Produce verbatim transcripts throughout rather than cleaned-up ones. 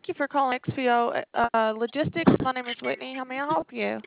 Thank you for calling X P O uh, Logistics. My name is Whitney. How may I help you?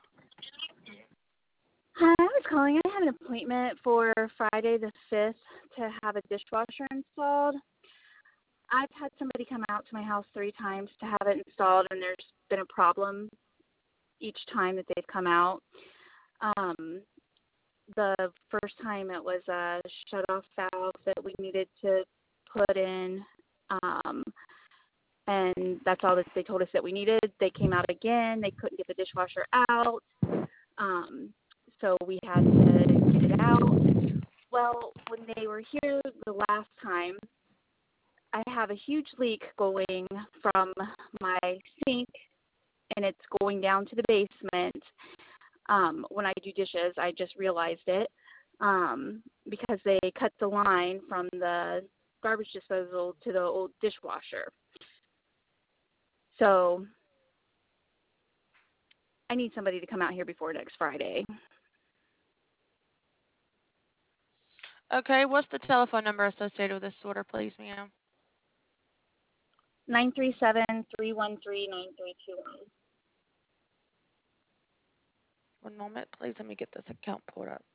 Hi, I was calling. I have an appointment for Friday the fifth to have a dishwasher installed. I've had somebody come out to my house three times to have it installed, and there's been a problem each time that they've come out. Um, the first time it was a shut-off valve that we needed to put in, um, and that's all that they told us that we needed. They came out again. They couldn't get the dishwasher out. Um, So we had to get it out. Well, when they were here the last time, I have a huge leak going from my sink, and it's going down to the basement. Um, when I do dishes, I just realized it um, because they cut the line from the garbage disposal to the old dishwasher. So I need somebody to come out here before next Friday. Okay, what's the telephone number associated with this order, please, ma'am? nine three seven, three one three, nine three two one. One moment, please. Let me get this account pulled up.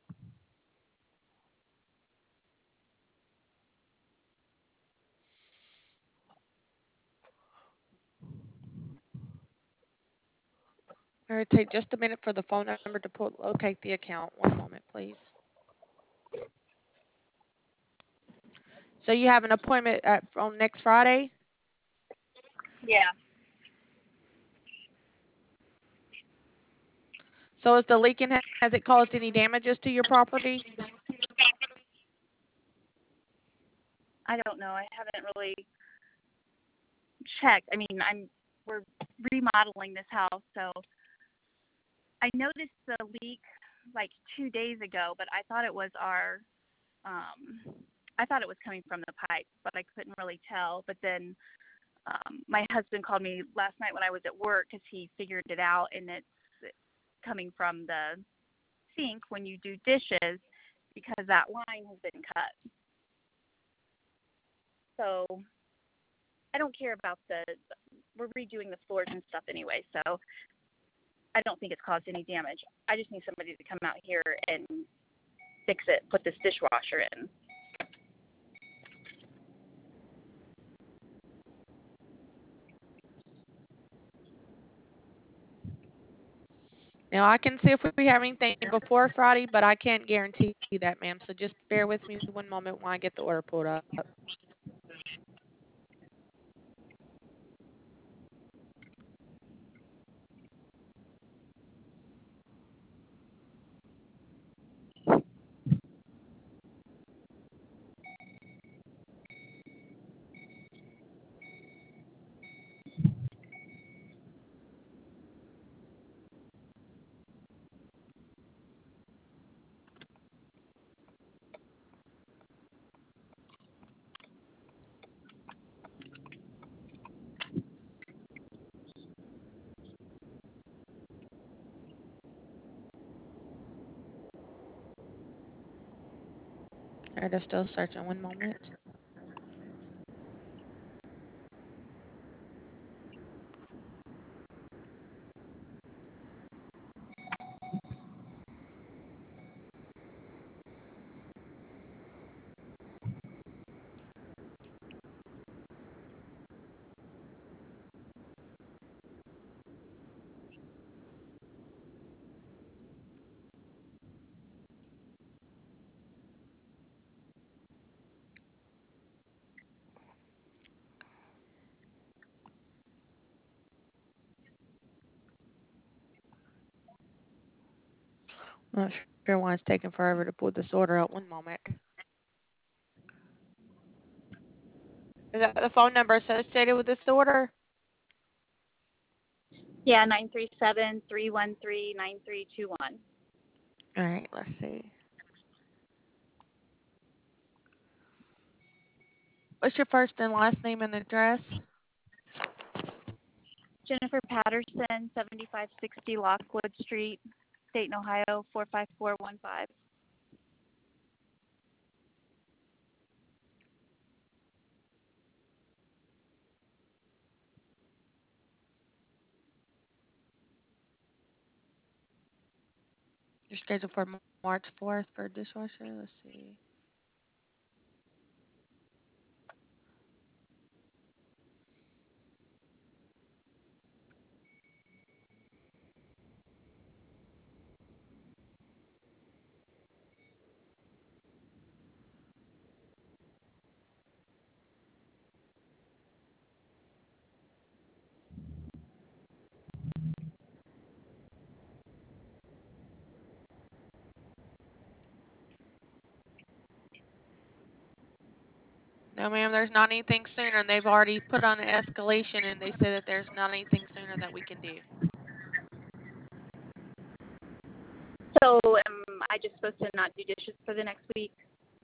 All right, take just a minute for the phone number to pull, locate the account. One moment, please. So you have an appointment at, on next Friday? Yeah. So is the leaking, has it caused any damages to your property? I don't know. I haven't really checked. I mean, I'm we're remodeling this house, so I noticed the leak like two days ago, but I thought it was our um I thought it was coming from the pipe, but I couldn't really tell. But then um my husband called me last night when I was at work because he figured it out, and it's coming from the sink when you do dishes because that line has been cut. So I don't care about the, we're redoing the floors and stuff anyway, so I don't think it's caused any damage. I just need somebody to come out here and fix it, put this dishwasher in. Now, I can see if we have anything before Friday, but I can't guarantee that, ma'am. So just bear with me one moment while I get the order pulled up. All right, they're still searching. One moment. I'm not sure why it's taking forever to pull this order out. One moment. Is that the phone number associated with this order? Yeah, nine three seven, three one three, nine three two one. All right, let's see. What's your first and last name and address? Jennifer Patterson, seventy-five sixty Lockwood Street, Dayton, Ohio, four five four one five. You're scheduled for March fourth for a dishwasher. Let's see. No, ma'am, there's not anything sooner. And they've already put on an escalation, and they say that there's not anything sooner that we can do. So am I just supposed to not do dishes for the next week?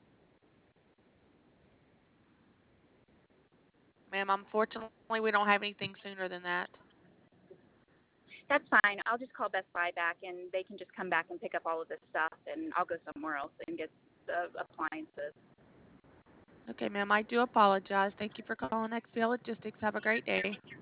Ma'am, unfortunately, we don't have anything sooner than that. That's fine. I'll just call Best Buy back, and they can just come back and pick up all of this stuff, and I'll go somewhere else and get the appliances. Okay, ma'am, I do apologize. Thank you for calling X P L Logistics. Have a great day.